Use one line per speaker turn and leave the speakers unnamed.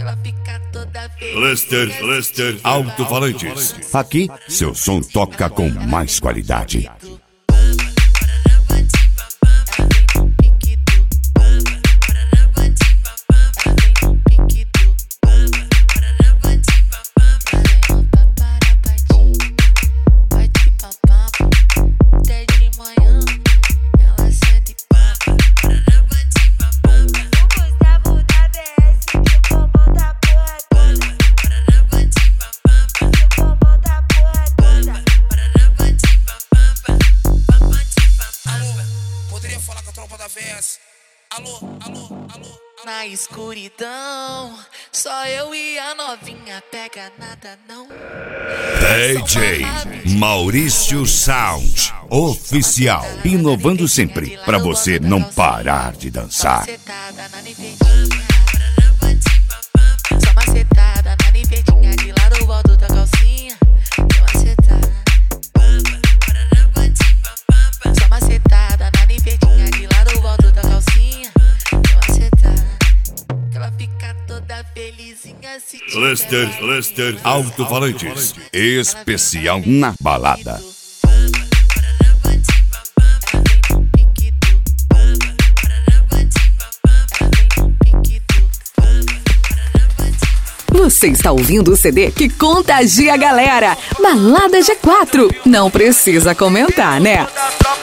Lester Alto-Falantes.
Aqui, seu som toca com mais qualidade.
Na escuridão, só eu e a novinha, pega nada não.
DJ Maurício Sound Oficial.
Inovando sempre, pra você não parar de dançar.
Só macetada na nivetinha, de lado o alto da calcinha. Só macetada. Só macetada na nivetinha, de lado o alto da calcinha. Só macetada. Que ela fica toda felizinha se tiver.
Lester Alto-Falantes.
Especial na balada.
Você está ouvindo o CD que contagia a galera. Balada G4. Não precisa comentar, né?